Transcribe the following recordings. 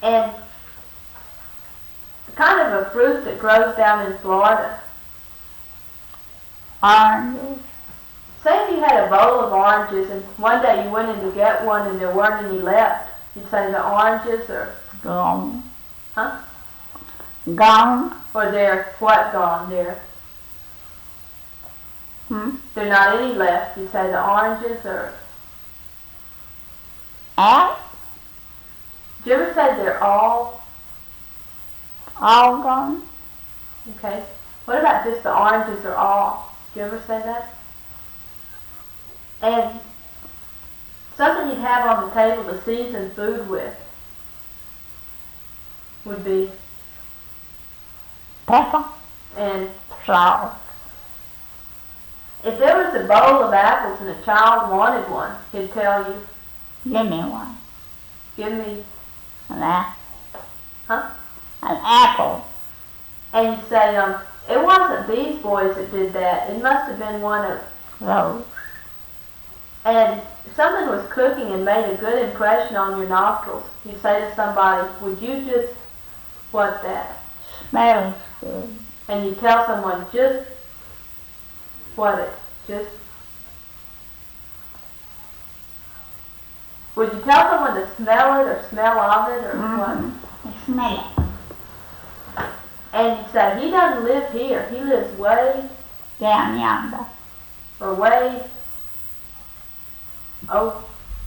And kind of a fruit that grows down in Florida. Oranges. Say if you had a bowl of oranges and one day you went in to get one and there weren't any left. You'd say the oranges are Gone. Huh? Gone. Or they're what gone? They're not any left. You'd say the oranges are Out. Did you ever say they're all Gone. Okay. What about just the oranges are all? Did you ever say that? And something you'd have on the table to season food with would be Pepper. And Salt. if there was a bowl of apples and a child wanted one, he'd tell you, Give me one. give me, An apple. huh? An apple. And you'd say, it wasn't these boys that did that. It must have been one of, Those. and if something was cooking and made a good impression on your nostrils, you'd say to somebody, would you just, what that? Smells good. And you tell someone, just, what it, just, would you tell someone to smell it or smell of it or what? Smell it. And you'd say, he doesn't live here. He lives way, Down yonder. or way, oh,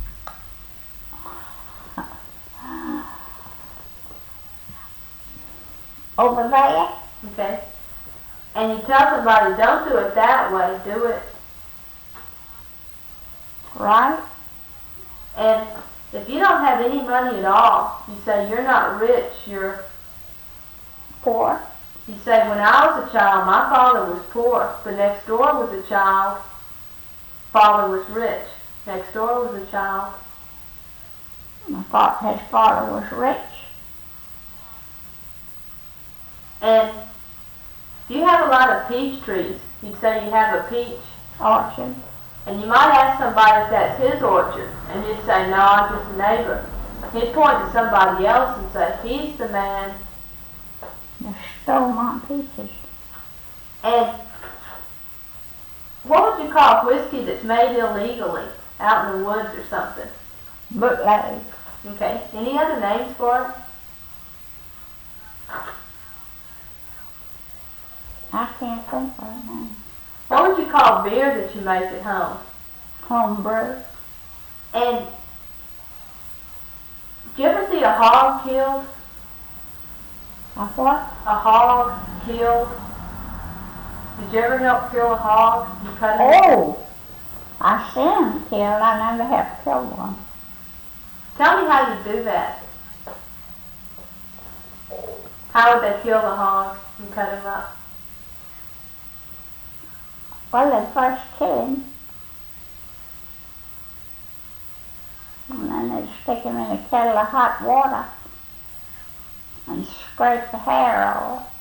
Over there. okay. And you tell somebody, don't do it that way, do it. Right. And if you don't have any money at all, you say you're not rich, you're Poor. You say, when I was a child, my father was poor. The next door was a child. Father was rich. Next door was a child. I thought his father was rich. And you have a lot of peach trees. You'd say you have a peach. Orchard. And you might ask somebody if that's his orchard. And he'd say, no, I'm just a neighbor. He'd point to somebody else and say, he's the man. They stole my peaches. And what would you call whiskey that's made illegally out in the woods or something? Bootleg. Okay. Any other names for it? I can't think of it now. What would you call beer that you make at home? Homebrew. And did you ever see a hog killed? A what? A hog killed? Did you ever help kill a hog? You cut it? Oh! I seen them killed. I never have killed one. Tell me how you do that. How would they kill the hog and cut him up? Well, they first kill him. And then they stick him in a kettle of hot water and scrape the hair off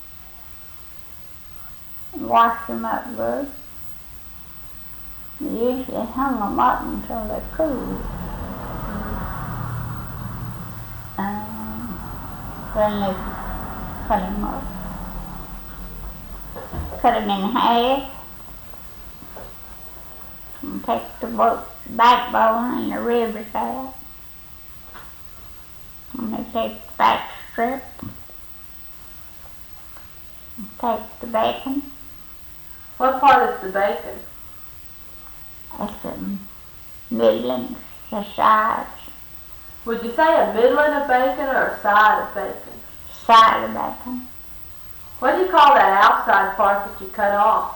and wash them up good. They usually hung them up until they cooled. Then they cut him up. Cut him in half and take the backbone and the ribs out. And they take the back strip and take the bacon. What part is the bacon? That's the middling, the sides. Would you say a middling of bacon or a side of bacon? Side of bacon. What do you call that outside part that you cut off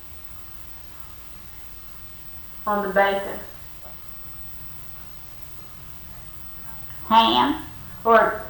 on the bacon? Ham. Or